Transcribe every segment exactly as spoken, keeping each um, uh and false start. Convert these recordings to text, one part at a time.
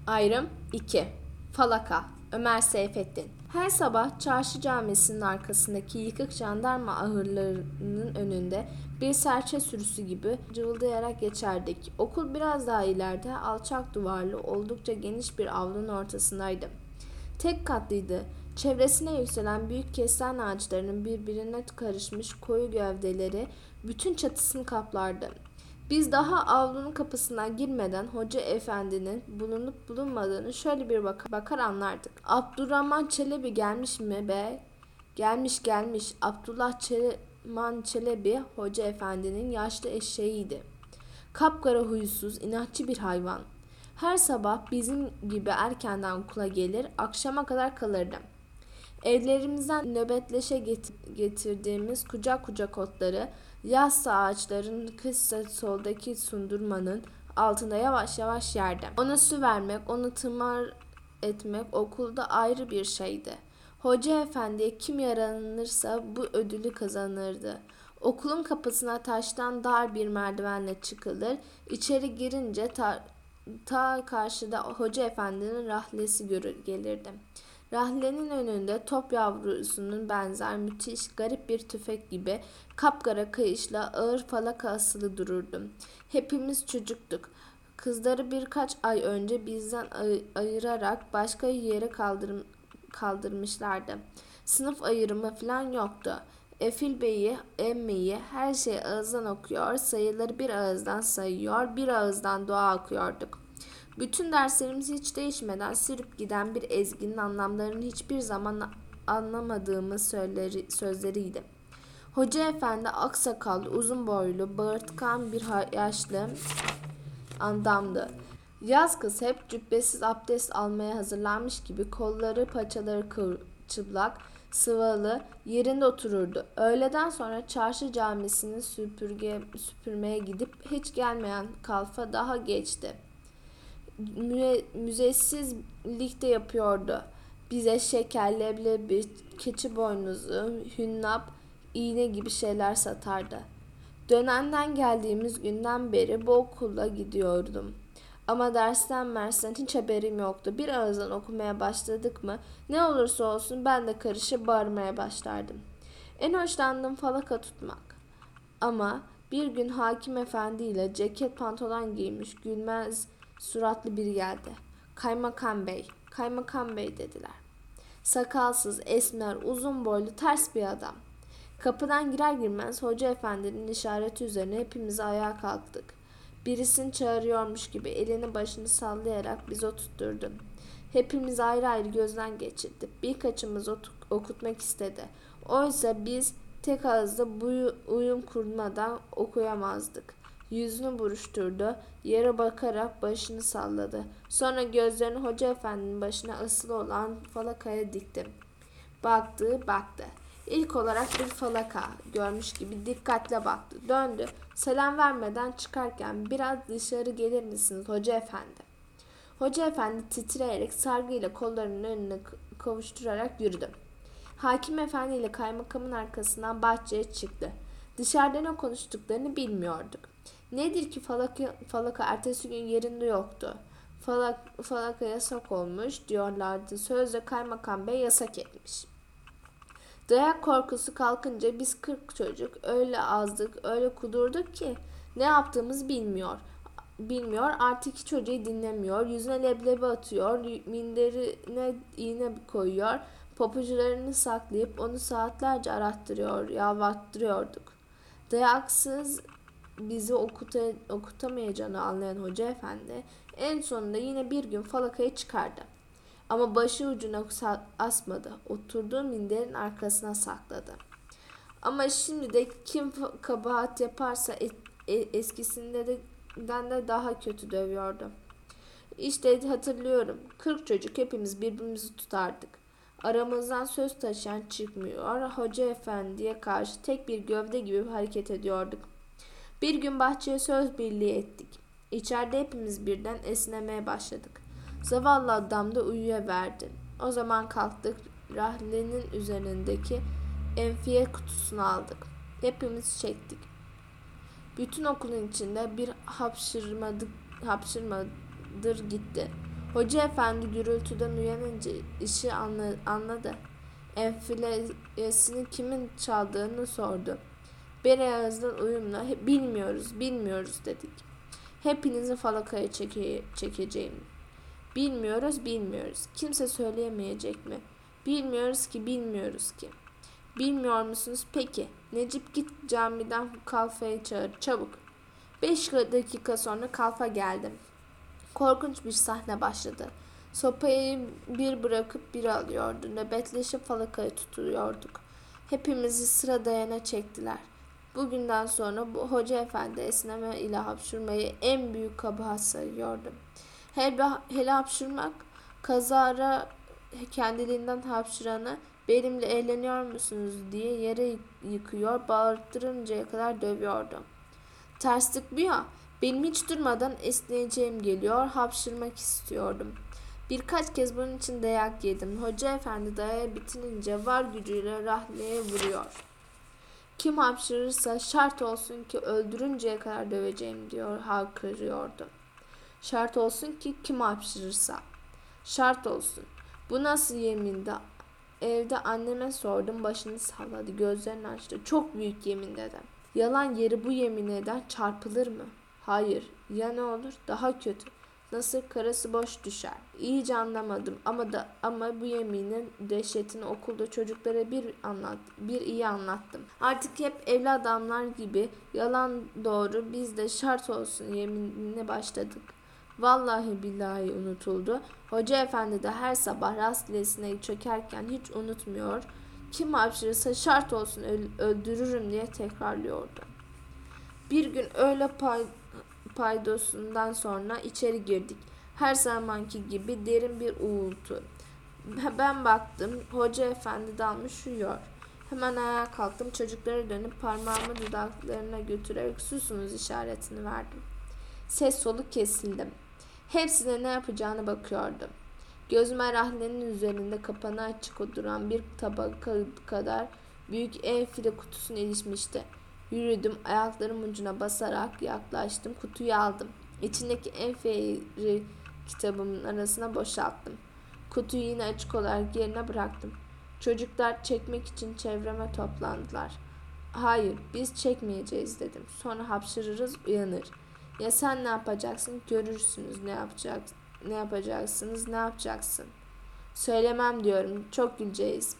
Ayrım iki. Falaka. Ömer Seyfettin. Her sabah çarşı camisinin arkasındaki yıkık jandarma ahırlarının önünde bir serçe sürüsü gibi cıvıldayarak geçerdik. Okul biraz daha ileride, alçak duvarlı, oldukça geniş bir avlunun ortasındaydı. Tek katlıydı. Çevresine yükselen büyük kestane ağaçlarının birbirine karışmış koyu gövdeleri bütün çatısını kaplardı. Biz daha avlunun kapısına girmeden Hoca Efendi'nin bulunup bulunmadığını şöyle bir bakar, bakar anlardık. Abdurrahman Çelebi gelmiş mi be? Gelmiş gelmiş. Abdullah Çeleman Çelebi Hoca Efendi'nin yaşlı eşeğiydi. Kapkara huysuz, inatçı bir hayvan. Her sabah bizim gibi erkenden okula gelir, akşama kadar kalırdı. Evlerimizden nöbetleşe getirdiğimiz kucak kucak otları, yassı ağaçların kıssa soldaki sundurmanın altında yavaş yavaş yerdi. Ona su vermek, onu tımar etmek okulda ayrı bir şeydi. Hoca Efendi'ye kim yaranırsa bu ödülü kazanırdı. Okulun kapısına taştan dar bir merdivenle çıkılır, içeri girince ta, ta karşıda Hoca Efendi'nin rahlesi görür, gelirdi. Rahlenin önünde top yavrusunun benzer müthiş, garip bir tüfek gibi kapkara kayışla ağır falaka asılı dururdu. Hepimiz çocuktuk. Kızları birkaç ay önce bizden ay- ayırarak başka yere kaldır- kaldırmışlardı. Sınıf ayrımı falan yoktu. Efil Bey'i, emmeyi, her şeyi ağızdan okuyor, sayıları bir ağızdan sayıyor, bir ağızdan dua okuyorduk. Bütün derslerimiz hiç değişmeden sürüp giden bir ezginin anlamlarını hiçbir zaman anlamadığımız sözleri, sözleriydi. Hoca Efendi aksakallı, uzun boylu, bağırtkan bir yaşlı adamdı. Yaz kız hep cübbesiz abdest almaya hazırlanmış gibi kolları paçaları kıvır, çıplak, sıvalı yerinde otururdu. Öğleden sonra çarşı camisini süpürge, süpürmeye gidip hiç gelmeyen kalfa daha geçti. Müe, müzessizlikte yapıyordu. Bize şeker, leblebi, keçi boynuzu, hünnap, iğne gibi şeyler satardı. Dönenden geldiğimiz günden beri bu okula gidiyordum. Ama dersten mersten hiç haberim yoktu. Bir ağızdan okumaya başladık mı ne olursa olsun ben de karışıp bağırmaya başlardım. En hoşlandığım falaka tutmak. Ama bir gün hakim efendi ile ceket pantolon giymiş gülmez suratlı biri geldi. Kaymakam bey, kaymakam bey dediler. Sakalsız, esmer, uzun boylu, ters bir adam. Kapıdan girer girmez Hoca Efendi'nin işareti üzerine hepimiz ayağa kalktık. Birisini çağırıyormuş gibi elini başını sallayarak bizi oturtturdu. Hepimiz ayrı ayrı gözden geçirdi. Birkaçımız okutmak istedi. Oysa biz tek ağızda bu uyum kurmadan okuyamazdık. Yüzünü buruşturdu, yere bakarak başını salladı. Sonra gözlerini Hoca Efendi'nin başına asılı olan falakaya dikti. Baktı, baktı. İlk olarak bir falaka görmüş gibi dikkatle baktı. Döndü. Selam vermeden çıkarken biraz dışarı gelir misiniz Hoca Efendi? Hoca Efendi titreyerek sargıyla kollarının önüne kavuşturarak yürüdü. Hakim Efendi ile kaymakamın arkasından bahçeye çıktı. Dışarıda ne konuştuklarını bilmiyorduk. Nedir ki falaka, falaka ertesi gün yerinde yoktu. Falak, falaka yasak olmuş diyorlardı. Sözde kaymakam bey yasak etmiş. Dayak korkusu kalkınca biz kırk çocuk öyle azdık, öyle kudurduk ki ne yaptığımızı bilmiyor. Bilmiyor, artık hiç hocayı dinlemiyor, yüzüne leblebi atıyor, minderine iğne koyuyor, papucularını saklayıp onu saatlerce arattırıyor, yalvarttırıyorduk. Dayaksız bizi okuta, okutamayacağını anlayan Hoca Efendi en sonunda yine bir gün falakayı çıkardı. Ama başı ucuna asmadı. Oturduğu minderin arkasına sakladı. Ama şimdi de kim kabahat yaparsa et, eskisinden de daha kötü dövüyordu. İşte hatırlıyorum. Kırk çocuk hepimiz birbirimizi tutardık. Aramızdan söz taşıyan çıkmıyor. Hoca Efendi'ye karşı tek bir gövde gibi hareket ediyorduk. Bir gün bahçeye söz birliği ettik. İçeride hepimiz birden esnemeye başladık. Zavallı adam da uyuyaverdi. O zaman kalktık, rahlenin üzerindeki enfiye kutusunu aldık. Hepimiz çektik. Bütün okulun içinde bir hapşırmadık, hapşırmadır gitti. Hoca efendi gürültüden uyanınca işi anla, anladı. Enfilesini kimin çaldığını sordu. Bereyaz'dan uyumla bilmiyoruz, bilmiyoruz dedik. Hepinizi falakaya çeke, çekeceğim. Bilmiyoruz, bilmiyoruz. Kimse söyleyemeyecek mi? Bilmiyoruz ki, bilmiyoruz ki. Bilmiyor musunuz? Peki. Necip git camiden kalfayı çağır, çabuk. Beş dakika sonra kalfa geldim. Korkunç bir sahne başladı. Sopayı bir bırakıp bir alıyordu. Nöbetleşip falakayı tutuyorduk. Hepimizi sıra dayana çektiler. Bugünden sonra bu hoca efendi esneme ile hapşurmayı en büyük kabahat sayıyordum. Hele, hele hapşurmak, kazara kendiliğinden hapşıranı benimle eğleniyor musunuz diye yere yıkıyor, bağırttırıncaya kadar dövüyordum. Terslik bu ya, benim hiç durmadan esneyeceğim geliyor, hapşırmak istiyordum. Birkaç kez bunun için dayak yedim. Hoca efendi dayağı bitirince var gücüyle rahleye vuruyor. Kim hapşırırsa şart olsun ki öldürünceye kadar döveceğim diyor, haykırıyordu. Şart olsun ki kim hapşırırsa. Şart olsun. Bu nasıl yemindi? Evde anneme sordum, başını salladı, gözlerini açtı. Çok büyük yemin dedim. Yalan yeri bu yemin eden çarpılır mı? Hayır. Ya ne olur? Daha kötü. Nasıl karası boş düşer. İyice anlamadım ama da ama bu yeminin dehşetini okulda çocuklara bir anlat, bir iyi anlattım. Artık hep evli adamlar gibi yalan doğru biz de şart olsun yeminine başladık. Vallahi billahi unutuldu. Hoca efendi de her sabah rastgelesine çökerken hiç unutmuyor. Kim hapşırırsa şart olsun öldürürüm diye tekrarlıyordu. Bir gün öğle pay, paydosundan sonra içeri girdik. Her zamanki gibi derin bir uğultu. Ben baktım, hoca efendi dalmış uyuyor. Hemen ayağa kalktım, çocuklara dönüp parmağımı dudaklarına götürerek susunuz işaretini verdim. Ses soluk kesildim. Hepsine ne yapacağını bakıyordum. Gözüme rahlenin üzerinde kapanı açık duran bir tabaka kadar büyük enfile kutusuna ilişmişti. Yürüdüm, ayaklarım ucuna basarak yaklaştım, kutuyu aldım. İçindeki enferi kitabımın arasına boşalttım. Kutuyu yine açık olarak yerine bıraktım. Çocuklar çekmek için çevreme toplandılar. Hayır, biz çekmeyeceğiz dedim. Sonra hapşırırız, uyanır. Ya sen ne yapacaksın? Görürsünüz ne yapacaksın. Ne yapacaksınız? Ne yapacaksın? Söylemem diyorum. Çok güleceğiz.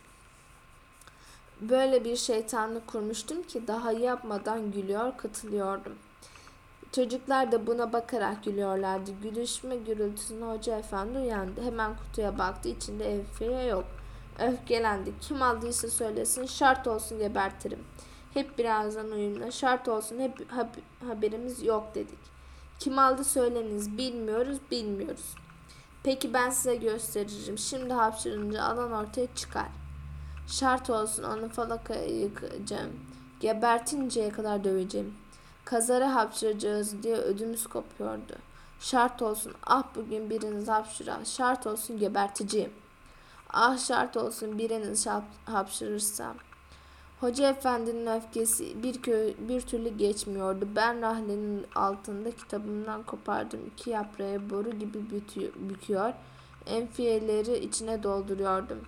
Böyle bir şeytanlık kurmuştum ki daha yapmadan gülüyor, katılıyordum. Çocuklar da buna bakarak gülüyorlardı. Gülüşme gürültüsüne hoca efendi uyandı. Hemen kutuya baktı. İçinde enfiye yok. Öfkelendi. Kim aldıysa söylesin, şart olsun gebertirim. Hep birazdan uyumla, şart olsun hep haberimiz yok dedik. Kim aldı söyleniz, bilmiyoruz, bilmiyoruz. Peki ben size gösteririm. Şimdi hapşırınca alan ortaya çıkar. Şart olsun onu falakaya yıkacağım. Gebertinceye kadar döveceğim. Kazara hapşıracağız diye ödümüz kopuyordu. Şart olsun ah bugün biriniz hapşırar. Şart olsun geberteceğim. Ah şart olsun biriniz hapşırırsa. Hoca efendinin öfkesi bir, kö bir türlü geçmiyordu. Ben rahlenin altında kitabımdan kopardım iki yaprağı boru gibi büküyor, enfiyeleri içine dolduruyordum.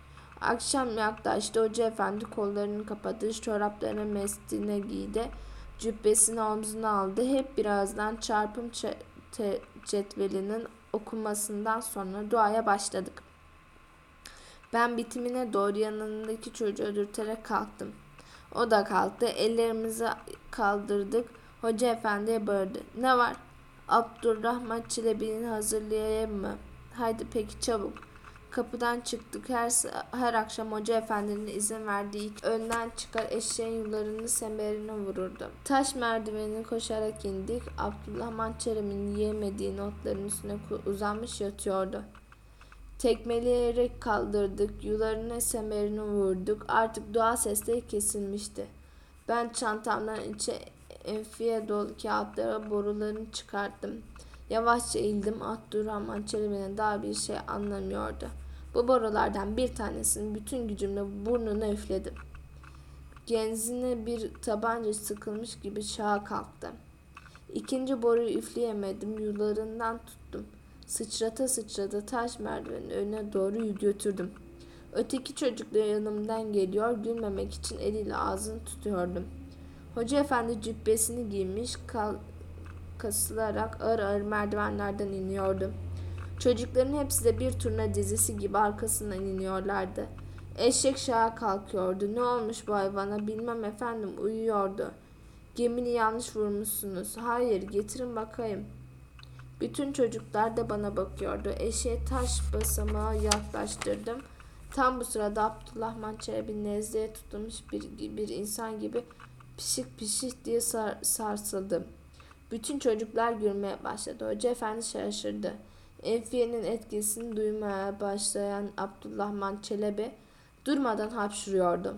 Akşam yaklaştı. Hoca efendi kollarını kapadı, çoraplarını mestine giydi, cübbesini omzuna aldı. Hep birazdan çarpım cetvelinin okunmasından sonra duaya başladık. Ben bitimine doğru yanındaki çocuğu dürterek kalktım. O da kalktı. Ellerimizi kaldırdık. Hoca efendiye bağırdı. Ne var? Abdurrahman Çelebi'ni hazırlayayım mı? Haydi peki çabuk. Kapıdan çıktık. Her, her akşam hoca efendinin izin verdiği önden çıkar eşeğin yularını semerine vururdu. Taş merdiveni koşarak indik. Abdurrahman Çelebi'nin yiyemediği notların üstüne uzanmış yatıyordu. Tekmeleyerek kaldırdık, yularına semerini vurduk. Artık dua sesleri kesilmişti. Ben çantamdan içe enfiye dolu kağıtlara borularını çıkarttım. Yavaşça eğildim. Abdurrahman Çelebi'nin daha bir şey anlamıyordu. Bu borulardan bir tanesini bütün gücümle burnuna üfledim. Genzine bir tabanca sıkılmış gibi şaha kalktı. İkinci boruyu üfleyemedim. Yularından tuttum. Sıçrata sıçrata taş merdivenin önüne doğru götürdüm. Öteki çocuk da yanımdan geliyor, gülmemek için eliyle ağzını tutuyordum. Hoca efendi cübbesini giymiş, kal kasılarak ağır ağır merdivenlerden iniyordu. Çocukların hepsi de bir turna dizisi gibi arkasından iniyorlardı. Eşek şaha kalkıyordu. Ne olmuş bu hayvana? Bilmem efendim, uyuyordu. Gemini yanlış vurmuşsunuz. Hayır, getirin bakayım. Bütün çocuklar da bana bakıyordu. Eşeğe taş basamağı yaklaştırdım. Tam bu sırada Abdurrahman Çelebi nezleye tutulmuş bir, bir insan gibi pişik pişik diye sar, sarsıldı. Bütün çocuklar gülmeye başladı. Hoca efendi şaşırdı. Enfiye'nin etkisini duymaya başlayan Abdurrahman Çelebi durmadan hapşırıyordu.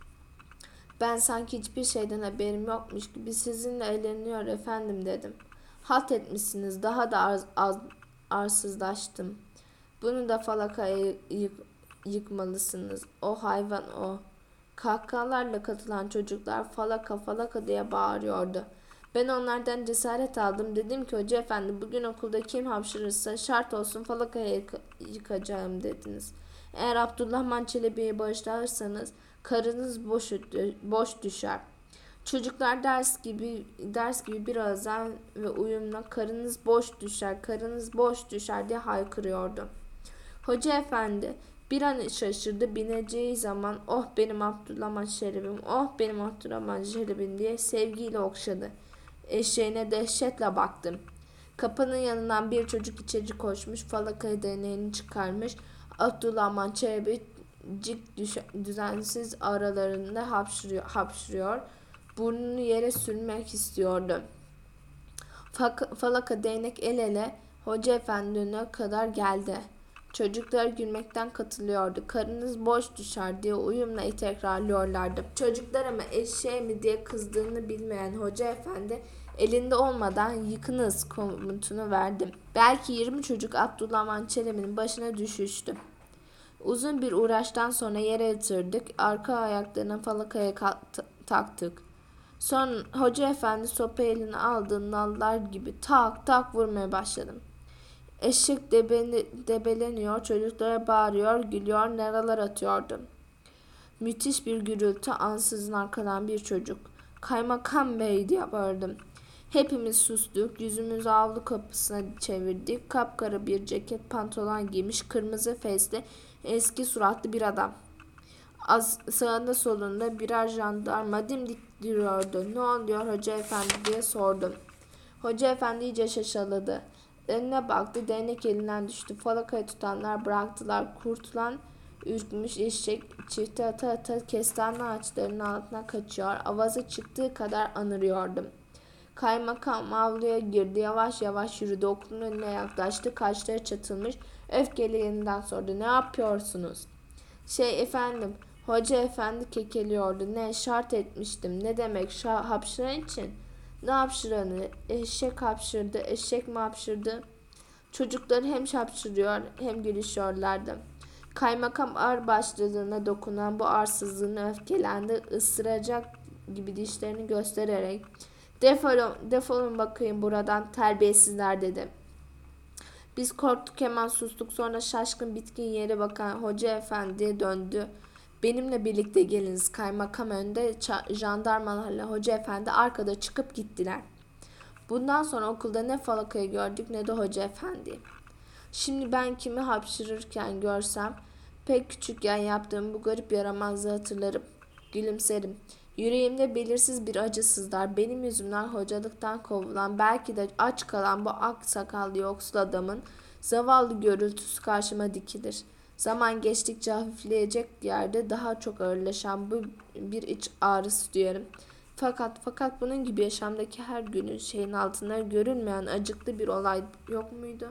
Ben sanki hiçbir şeyden haberim yokmuş gibi sizinle eğleniyor efendim dedim. Halt etmişsiniz, daha da az, az, arsızlaştım. Bunu da falakaya yık, yıkmalısınız. O hayvan o. Kahkahalarla katılan çocuklar falaka falaka diye bağırıyordu. Ben onlardan cesaret aldım. Dedim ki hoca efendi, bugün okulda kim hapşırırsa şart olsun falakaya yık yıkacağım dediniz. Eğer Abdurrahman Çelebi'yi bağışlarsanız karınız boş, boş düşer. Çocuklar ders gibi ders gibi bir ağızdan ve uyumla karınız boş düşer, karınız boş düşer diye haykırıyordu. Hoca efendi bir an şaşırdı, bineceği zaman oh benim Abdurrahman Şerif'im, oh benim Abdurrahman Şerif'im diye sevgiyle okşadı. Eşeğine dehşetle baktım. Kapının yanından bir çocuk içeri koşmuş, falakayı değneğini çıkarmış, Abdurrahman Çelebi cik düzensiz aralarında hapşırıyor, hapşırıyor. Burnunu yere sürmek istiyordu. Falaka değnek el ele hoca efendine kadar geldi. Çocuklar gülmekten katılıyordu. Karınız boş düşer diye uyumla tekrarlıyorlardı. Çocuklar ama eşeğe mi diye kızdığını bilmeyen hoca efendi elinde olmadan yıkınız komutunu verdim. Belki yirmi çocuk Abdurrahman Çelebi'nin başına düşüştü. Uzun bir uğraştan sonra yere yatırdık. Arka ayaklarına falakaya taktık. Sonra hoca efendi sopa eline aldı, nallar gibi tak tak vurmaya başladım. Eşek debeli, debeleniyor, çocuklara bağırıyor, gülüyor, neralar atıyordu. Müthiş bir gürültü, ansızın arkadan bir çocuk. Kaymakam bey diye bağırdım. Hepimiz sustuk, yüzümüzü avlu kapısına çevirdik. Kapkara bir ceket pantolon giymiş, kırmızı fesli, eski suratlı bir adam. Az sağında solunda birer jandarma dimdik duruyordu. Ne oluyor hoca efendi diye sordum. Hoca efendi iyice şaşaladı. Önüne baktı, değnek elinden düştü. Falakayı tutanlar bıraktılar. Kurtulan ürkmüş eşek çifte ata ata kestane ağaçlarının altına kaçıyor. Avazı çıktığı kadar anırıyordum. Kaymakam avluya girdi. Yavaş yavaş yürüdü. Okulun önüne yaklaştı. Kaşları çatılmış. Öfkeli yeniden sordu. Ne yapıyorsunuz? Şey efendim, hoca efendi kekeliyordu. Ne şart etmiştim. Ne demek şa hapşıran için? Ne hapşıranı? Eşek hapşırdı. Eşek mi hapşırdı? Çocuklar hem hapşırıyor hem gülüşüyorlardı. Kaymakam ağır başlığına dokunan bu arsızlığına öfkelendi. Isıracak gibi dişlerini göstererek defolun, defolun bakayım buradan terbiyesizler dedi. Biz korktuk, hemen sustuk. Sonra şaşkın bitkin yere bakan hoca efendiye döndü. Benimle birlikte geliniz. Kaymakam önde, jandarmalarla hoca efendi arkada çıkıp gittiler. Bundan sonra okulda ne falakayı gördük ne de hoca efendi. Şimdi ben kimi hapşırırken görsem pek küçükken yaptığım bu garip yaramazlığı hatırlarım. Gülümserim. Yüreğimde belirsiz bir acı sızlar. Benim yüzümden hocalıktan kovulan, belki de aç kalan bu ak sakallı yoksul adamın zavallı görüntüsü karşıma dikilir. Zaman geçtikçe hafifleyecek yerde daha çok ağırlaşan bu bir iç ağrısı duyarım. Fakat fakat bunun gibi yaşamdaki her günün şeyin altında görünmeyen acıklı bir olay yok muydu?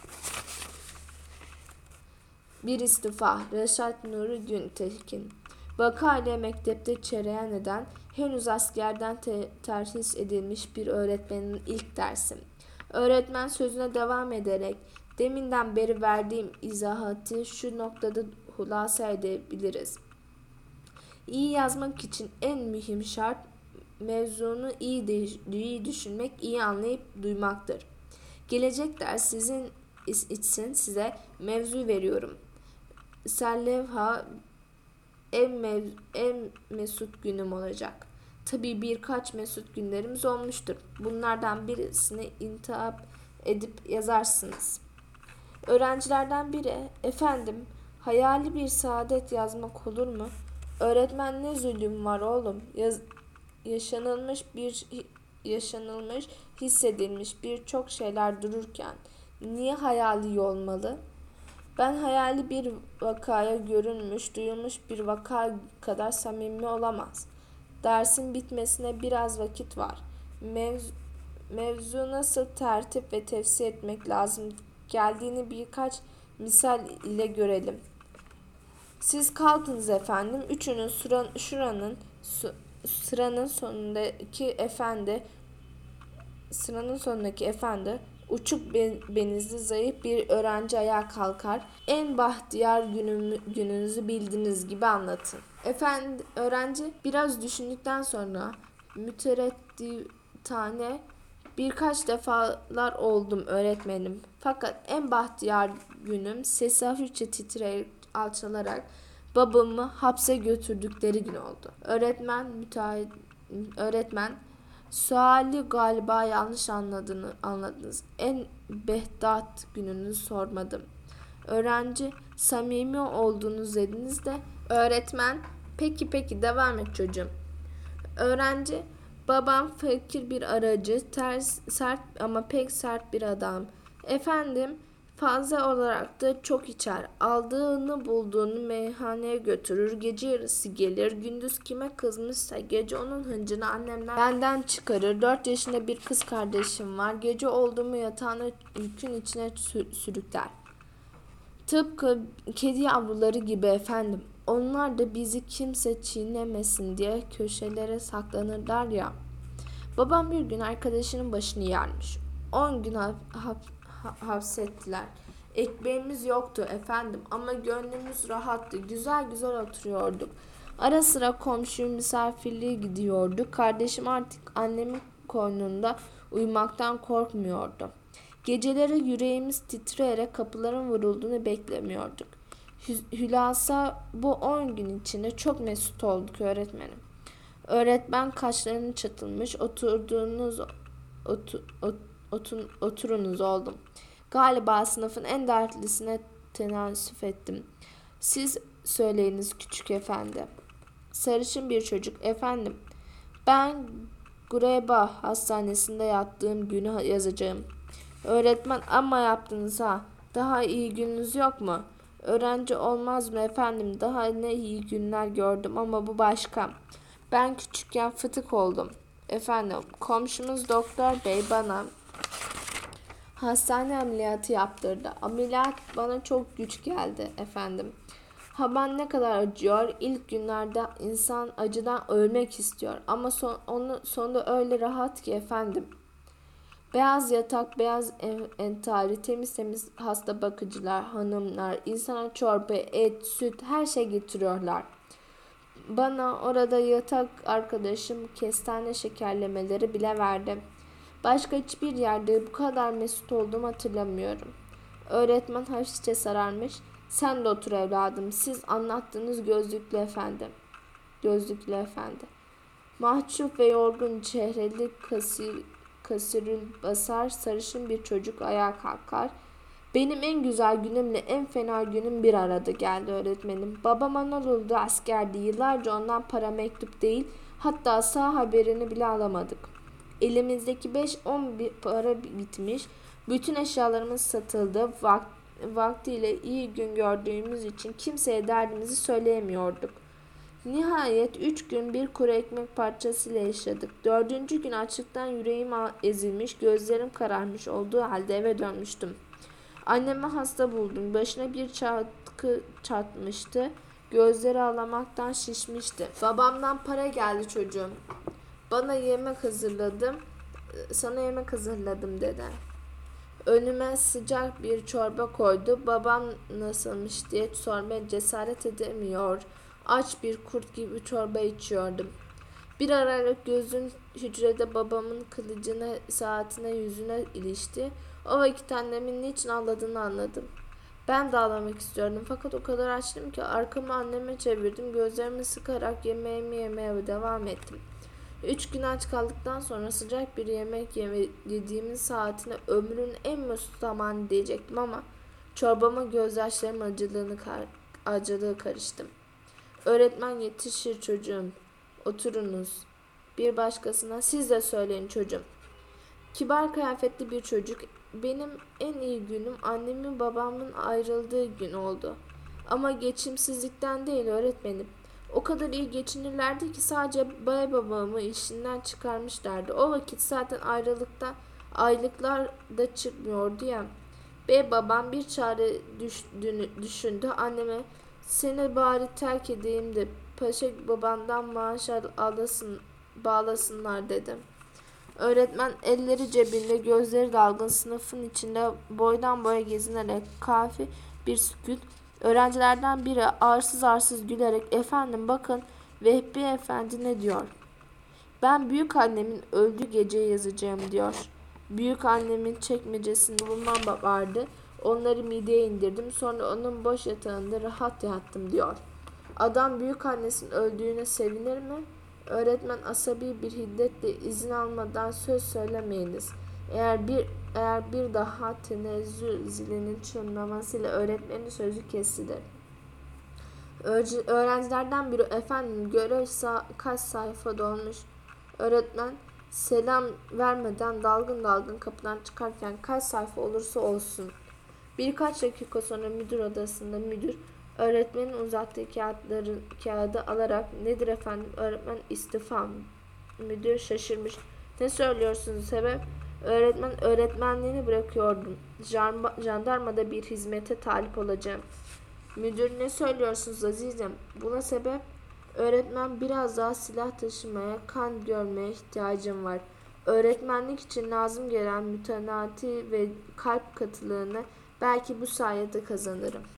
Bir istifa. Reşat Nuri Güntekin. Vaka ile mektepte cereyan eden, henüz askerden te- terhis edilmiş bir öğretmenin ilk dersi. Öğretmen sözüne devam ederek, deminden beri verdiğim izahatı şu noktada hulasa edebiliriz. İyi yazmak için en mühim şart, mevzunu iyi, de- iyi düşünmek, iyi anlayıp duymaktır. Gelecek ders sizin içsin size mevzu veriyorum. Serlevha en, mev, en mesut günüm olacak. Tabii birkaç mesut günlerimiz olmuştur. Bunlardan birisini intihap edip yazarsınız. Öğrencilerden biri, efendim, hayali bir saadet yazmak olur mu? Öğretmen, ne zulüm var oğlum. Yaz, yaşanılmış bir yaşanılmış, hissedilmiş birçok şeyler dururken niye hayali olmalı? Ben hayali bir vakaya görünmüş, duyulmuş bir vaka kadar samimi olamaz. Dersin bitmesine biraz vakit var. Mevzu, mevzu nasıl tertip ve tefsir etmek lazım geldiğini birkaç misal ile görelim. Siz kalkınız efendim. Üçünün sıra, şuranın su, sıranın sonundaki efendi sıranın sonundaki efendi uçuk benizli zayıf bir öğrenci ayağa kalkar. En bahtiyar günümü, gününüzü bildiğiniz gibi anlatın. Efendi öğrenci biraz düşündükten sonra müteredditane, birkaç defalar oldum öğretmenim. Fakat en bahtiyar günüm, sesi hafifçe titreyerek alçalarak, babamı hapse götürdükleri gün oldu. Öğretmen müteahhit öğretmen suali galiba yanlış anladığını anladınız. En behdat gününü sormadım. Öğrenci, samimi olduğunuz dediniz de. Öğretmen, peki peki devam et çocuğum. Öğrenci, babam fakir bir aracı, ters, sert ama pek sert bir adam. Efendim, fazla olarak da çok içer. Aldığını bulduğunu meyhaneye götürür. Gece yarısı gelir. Gündüz kime kızmışsa gece onun hıncını annemden benden çıkarır. Dört yaşında bir kız kardeşim var. Gece oldu mu yatağını yükün içine sürükler. Tıpkı kedi yavruları gibi efendim. Onlar da bizi kimse çiğnemesin diye köşelere saklanırlar ya. Babam bir gün arkadaşının başını yarmış. On gün hap, hap, hapsettiler. Ekmeğimiz yoktu efendim ama gönlümüz rahattı. Güzel güzel oturuyorduk. Ara sıra komşuya misafirliğe gidiyorduk. Kardeşim artık annemin koynunda uyumaktan korkmuyordu. Geceleri yüreğimiz titreyerek kapıların vurulduğunu beklemiyorduk. Hülasa bu on gün içinde çok mesut olduk öğretmenim. Öğretmen kaşlarını çatılmış, oturduğunuz otu, ot, otun, oturunuz oldum. Galiba sınıfın en dertlisine tenasüf ettim. Siz söyleyiniz küçük efendi. Sarışın bir çocuk, efendim. Ben Gureba hastanesinde yattığım günü yazacağım. Öğretmen, amma yaptınız ha. Daha iyi gününüz yok mu? Öğrenci, olmaz mı efendim? Daha ne iyi günler gördüm ama bu başka. Ben küçükken fıtık oldum. Efendim, komşumuz doktor bey bana hastane ameliyatı yaptırdı. Ameliyat bana çok güç geldi efendim. Haban ne kadar acıyor. İlk günlerde insan acıdan ölmek istiyor. Ama son, onu, sonunda öyle rahat ki efendim. Beyaz yatak, beyaz entari, temiz temiz hasta bakıcılar, hanımlar, insana çorba, et, süt, her şey getiriyorlar. Bana orada yatak arkadaşım kestane şekerlemeleri bile verdi. Başka hiçbir yerde bu kadar mesut olduğumu hatırlamıyorum. Öğretmen hafifçe sararmış. Sen de otur evladım. Siz anlattınız gözlüklü efendi. Gözlüklü efendi. Mahcup ve yorgun çehreli kasir, kasirül basar sarışın bir çocuk ayağa kalkar. Benim en güzel günümle en fena günüm bir arada geldi öğretmenim. Babam Anadolu'da askerdi. Yıllarca ondan para mektup değil, hatta sağ haberini bile alamadık. Elimizdeki beş on bir para bitmiş. Bütün eşyalarımız satıldı. Vakt, vaktiyle iyi gün gördüğümüz için kimseye derdimizi söyleyemiyorduk. Nihayet üç gün bir kuru ekmek parçasıyla yaşadık. Dördüncü gün açlıktan yüreğim ezilmiş, gözlerim kararmış olduğu halde eve dönmüştüm. Annemi hasta buldum. Başına bir çatkı çatmıştı. Gözleri ağlamaktan şişmişti. Babamdan para geldi çocuğum. Bana yemek hazırladım. Sana yemek hazırladım dedi. Önüme sıcak bir çorba koydu. Babam nasılmış diye sormaya cesaret edemiyor. Aç bir kurt gibi çorba içiyordum. Bir aralık gözüm hücrede babamın kılıcına, saatine, yüzüne ilişti. O vakit annemin niçin ağladığını anladım. Ben de ağlamak istiyordum fakat o kadar açtım ki arkamı anneme çevirdim. Gözlerimi sıkarak yemeğimi yemeye devam ettim. Üç gün aç kaldıktan sonra sıcak bir yemek yeme yediğimin saatine ömrün en mesut zamanı diyecektim ama çorbama gözyaşlarım acılığını kar acılığı karıştım. Öğretmen yetişir çocuğum. Oturunuz. Bir başkasına siz de söyleyin çocuğum. Kibar kıyafetli bir çocuk. Benim en iyi günüm annemin babamın ayrıldığı gün oldu. Ama geçimsizlikten değil öğretmenim. O kadar iyi geçinirlerdi ki sadece bay babamı işinden çıkarmışlardı. O vakit zaten ayrılıkta aylıklar da çıkmıyordu ya. Bey babam bir çare düştüğünü düşündü. Anneme seni bari terk edeyim de paşa babandan maaş alasın, bağlasınlar dedim. Öğretmen elleri cebinde, gözleri dalgın sınıfın içinde boydan boya gezinerek kafi bir sükût. Öğrencilerden biri arsız arsız gülerek efendim bakın Vehbi Efendi ne diyor? Ben büyük annemin öldüğü geceyi yazacağım diyor. Büyük annemin çekmecesinde bulmam vardı. Onları mideye indirdim. Sonra onun boş yatağında rahat yattım diyor. Adam büyük annesinin öldüğüne sevinir mi? Öğretmen asabi bir hiddetle izin almadan söz söylemeyiniz. Eğer bir eğer bir daha tenezzül zilinin çınlamasıyla öğretmenin sözü kesilir. Öğrencilerden biri efendim görev sa kaç sayfa dolmuş. Öğretmen selam vermeden dalgın dalgın kapıdan çıkarken kaç sayfa olursa olsun. Birkaç dakika sonra müdür odasında müdür öğretmenin uzattığı kağıtları, kağıdı alarak nedir efendim öğretmen istifam. Müdür şaşırmış. Ne söylüyorsunuz sebep? Öğretmen öğretmenliğini bırakıyordum. Jandarmada bir hizmete talip olacağım. Müdür ne söylüyorsunuz azizim? Buna sebep? Öğretmen biraz daha silah taşımaya, kan görmeye ihtiyacım var. Öğretmenlik için lazım gelen mütenati ve kalp katılığını belki bu sayede kazanırım.